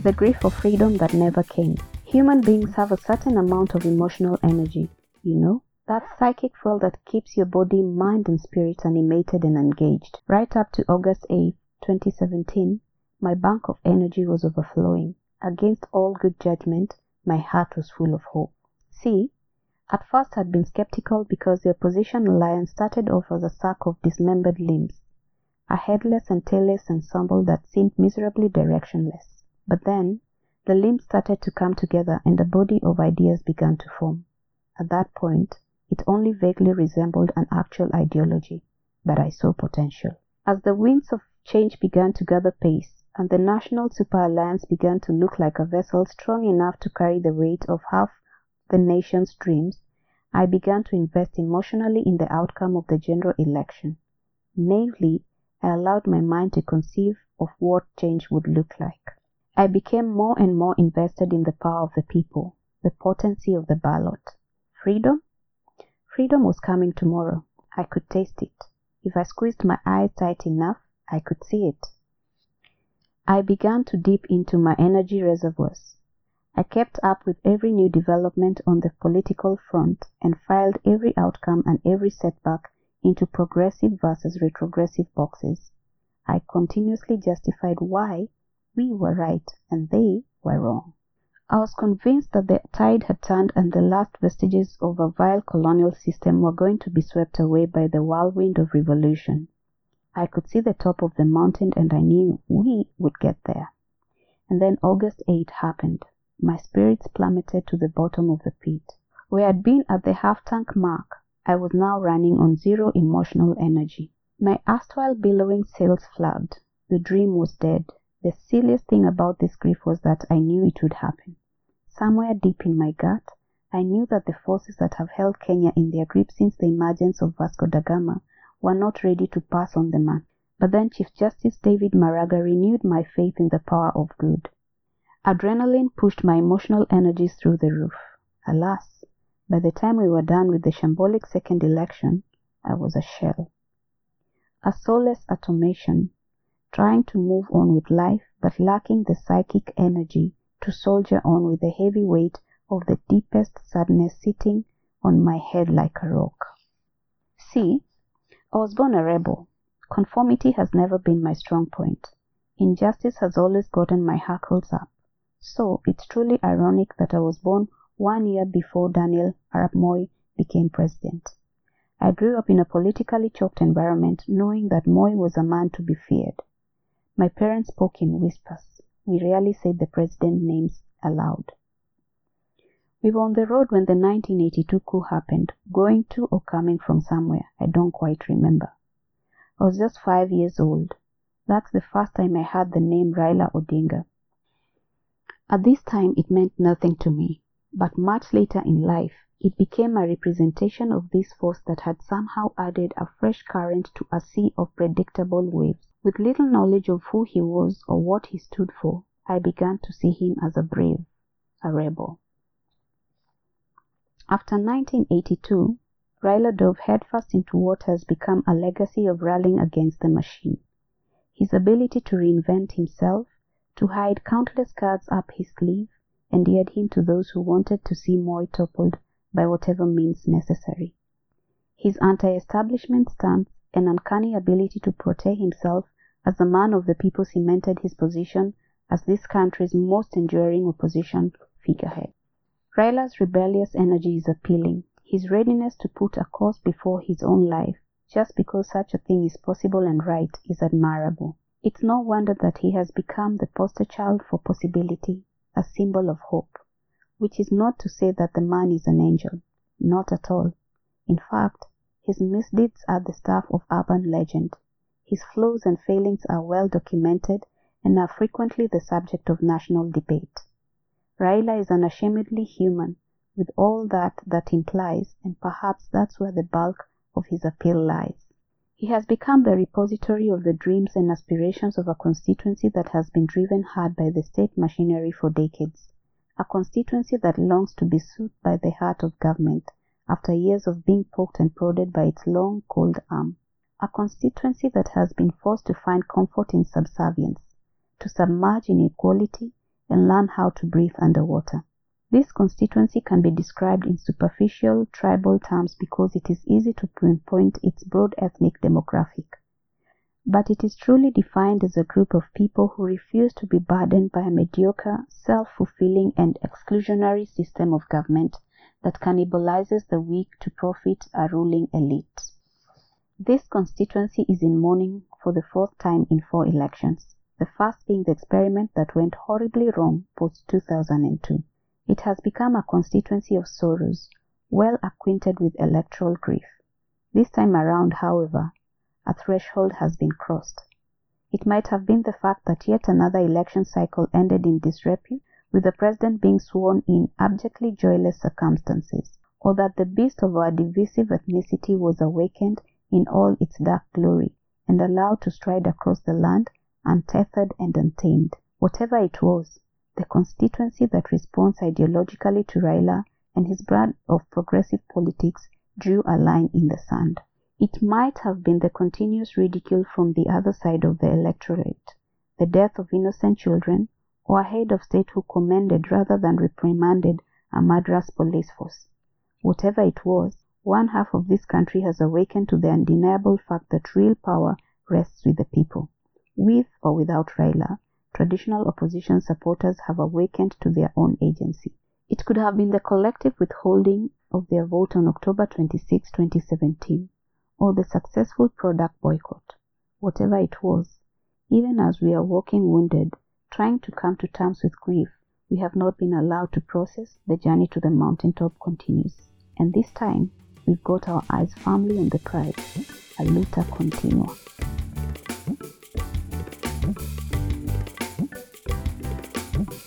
The grief of freedom that never came. Human beings have a certain amount of emotional energy, that psychic fuel that keeps your body, mind, and spirit animated and engaged. Right up to August 8, 2017, my bank of energy was overflowing. Against all good judgment, my heart was full of hope. See, at first I'd been skeptical because the opposition alliance started off as a sack of dismembered limbs, a headless and tailless ensemble that seemed miserably directionless. But then, the limbs started to come together and a body of ideas began to form. At that point, it only vaguely resembled an actual ideology, but I saw potential. As the winds of change began to gather pace, and the National Super Alliance began to look like a vessel strong enough to carry the weight of half the nation's dreams, I began to invest emotionally in the outcome of the general election. Naively, I allowed my mind to conceive of what change would look like. I became more and more invested in the power of the people, the potency of the ballot. Freedom? Freedom was coming tomorrow. I could taste it. If I squeezed my eyes tight enough, I could see it. I began to dip into my energy reservoirs. I kept up with every new development on the political front and filed every outcome and every setback into progressive versus retrogressive boxes. I continuously justified why we were right and they were wrong. I was convinced that the tide had turned and the last vestiges of a vile colonial system were going to be swept away by the whirlwind of revolution. I could see the top of the mountain and I knew we would get there. And then August 8 happened. My spirits plummeted to the bottom of the pit. Where I'd been at the half-tank mark, I was now running on zero emotional energy. My erstwhile billowing sails flagged. The dream was dead. The silliest thing about this grief was that I knew it would happen. Somewhere deep in my gut, I knew that the forces that have held Kenya in their grip since the emergence of Vasco da Gama were not ready to pass on the man. But then Chief Justice David Maraga renewed my faith in the power of good. Adrenaline pushed my emotional energies through the roof. Alas, by the time we were done with the shambolic second election, I was a shell. A soulless automation, trying to move on with life but lacking the psychic energy to soldier on with the heavy weight of the deepest sadness sitting on my head like a rock. See, I was born a rebel. Conformity has never been my strong point. Injustice has always gotten my hackles up. So it's truly ironic that I was born 1 year before Daniel Arap Moi became president. I grew up in a politically choked environment knowing that Moi was a man to be feared. My parents spoke in whispers. We rarely said the president's names aloud. We were on the road when the 1982 coup happened, going to or coming from somewhere, I don't quite remember. I was just 5 years old. That's the first time I heard the name Raila Odinga. At this time it meant nothing to me, but much later in life it became a representation of this force that had somehow added a fresh current to a sea of predictable waves. With little knowledge of who he was or what he stood for, I began to see him as a brave, a rebel. After 1982, Raila dove headfirst into what has become a legacy of rallying against the machine. His ability to reinvent himself, to hide countless cards up his sleeve, endeared him to those who wanted to see Moi toppled by whatever means necessary. His anti-establishment stance and uncanny ability to portray himself as a man of the people cemented his position as this country's most enduring opposition figurehead. Raila's rebellious energy is appealing. His readiness to put a cause before his own life, just because such a thing is possible and right, is admirable. It's no wonder that he has become the poster child for possibility, a symbol of hope, which is not to say that the man is an angel. Not at all. In fact, his misdeeds are the stuff of urban legend. His flaws and failings are well documented and are frequently the subject of national debate. Raila is unashamedly human, with all that implies, and perhaps that's where the bulk of his appeal lies. He has become the repository of the dreams and aspirations of a constituency that has been driven hard by the state machinery for decades, a constituency that longs to be soothed by the heart of government after years of being poked and prodded by its long, cold arm, a constituency that has been forced to find comfort in subservience, to submerge inequality and learn how to breathe underwater. This constituency can be described in superficial tribal terms because it is easy to pinpoint its broad ethnic demographic. But it is truly defined as a group of people who refuse to be burdened by a mediocre, self-fulfilling and exclusionary system of government that cannibalizes the weak to profit a ruling elite. This constituency is in mourning for the fourth time in 4 elections, the first being the experiment that went horribly wrong post-2002. It has become a constituency of sorrows, well acquainted with electoral grief. This time around, however, a threshold has been crossed. It might have been the fact that yet another election cycle ended in disrepute, with the president being sworn in abjectly joyless circumstances, or that the beast of our divisive ethnicity was awakened in all its dark glory and allowed to stride across the land untethered and untamed. Whatever it was, the constituency that responds ideologically to Raila and his brand of progressive politics drew a line in the sand. It might have been the continuous ridicule from the other side of the electorate, the death of innocent children, or a head of state who commended rather than reprimanded a murderous police force. Whatever it was, one half of this country has awakened to the undeniable fact that real power rests with the people. With or without Raila, traditional opposition supporters have awakened to their own agency. It could have been the collective withholding of their vote on October 26, 2017, or the successful product boycott. Whatever it was, even as we are walking wounded, trying to come to terms with grief, we have not been allowed to process. The journey to the mountaintop continues. And this time, we've got our eyes firmly on the prize, a luta continua.